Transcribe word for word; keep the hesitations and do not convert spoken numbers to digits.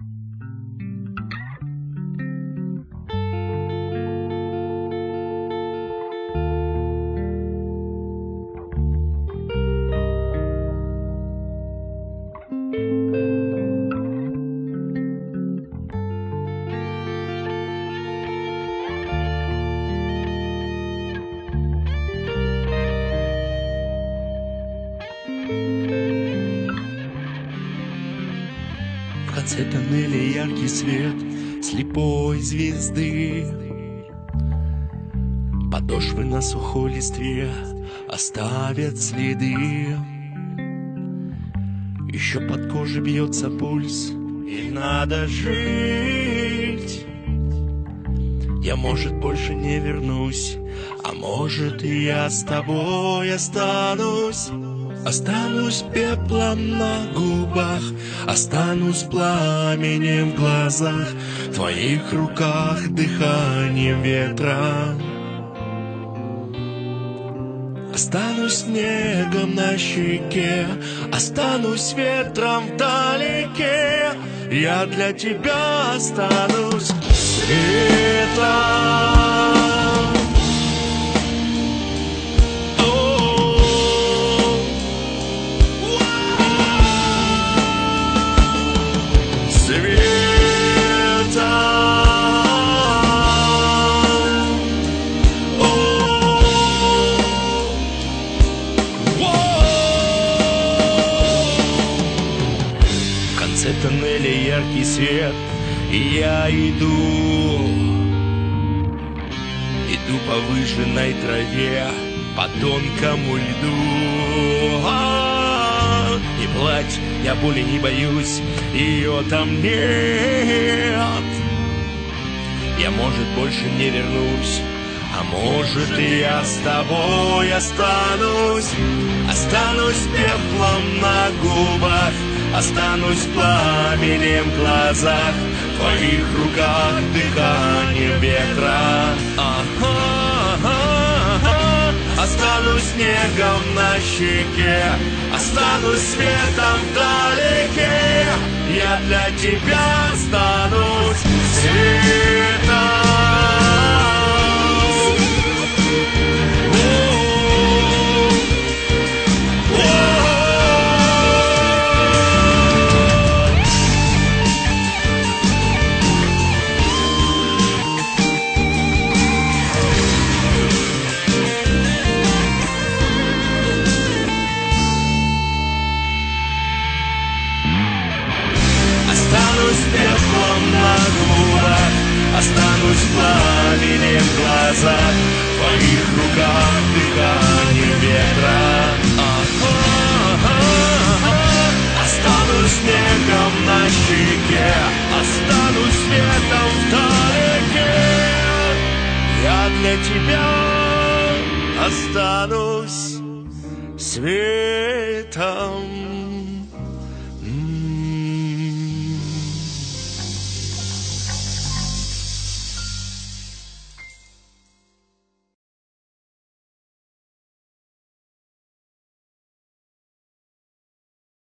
В конце тоннеля яркий свет слепой звезды. Подошвы на сухой листве оставят следы. Еще под кожей бьется пульс, и надо жить. Я, может, больше не вернусь, а может, и я с тобой останусь. Останусь пеплом на губах, останусь пламенем в глазах, в твоих руках дыханием ветра. Останусь снегом на щеке, останусь ветром вдалеке. Я для тебя останусь светом. В конце тоннеля яркий свет, и я иду, иду по выжженной траве, по тонкому льду. А-а-а, не плачь, я боли не боюсь, ее там нет. Я, может, больше не вернусь, а может, и я с тобой останусь. Останусь пеплом на губах, останусь пламенем в глазах, в твоих руках дыханием ветра. А-а-а-а. Останусь снегом на щеке, останусь светом вдалеке. Я для тебя останусь светом. Останусь пеплом на губах, останусь пламенем в глазах, в твоих руках дыханием ветра. А-а-а-а. Останусь снегом на щеке, останусь светом вдалеке. Я для тебя останусь светом.